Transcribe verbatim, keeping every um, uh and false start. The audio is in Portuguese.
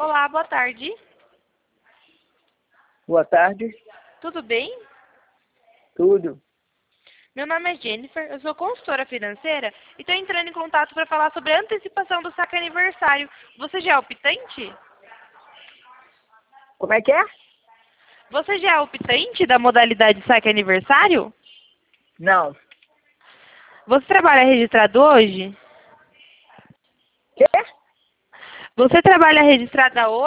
Olá, boa tarde. Boa tarde. Tudo bem? Tudo. Meu nome é Jennifer, eu sou consultora financeira e estou entrando em contato para falar sobre a antecipação do saque aniversário. Você já é optante? Como é que é? Você já é optante da modalidade saque aniversário? Não. Você trabalha registrado hoje? Quê? Você trabalha registrada hoje?